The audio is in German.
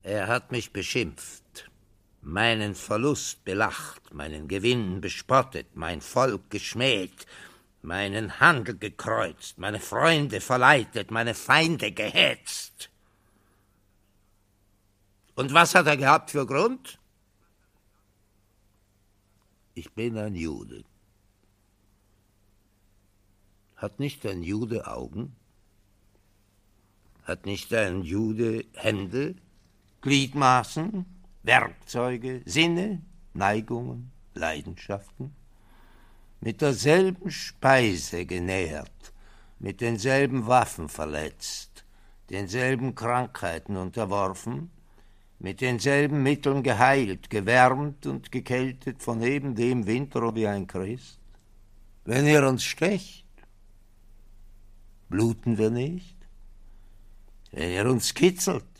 Er hat mich beschimpft, meinen Verlust belacht, meinen Gewinn bespottet, mein Volk geschmäht, meinen Handel gekreuzt, meine Freunde verleitet, meine Feinde gehetzt. Und was hat er gehabt für Grund? Ich bin ein Jude. Hat nicht ein Jude Augen? Hat nicht ein Jude Hände, Gliedmaßen, Werkzeuge, Sinne, Neigungen, Leidenschaften? Mit derselben Speise genährt, mit denselben Waffen verletzt, denselben Krankheiten unterworfen, mit denselben Mitteln geheilt, gewärmt und gekältet von eben dem Winter wie ein Christ? Wenn er uns stecht, bluten wir nicht? Wenn er uns kitzelt,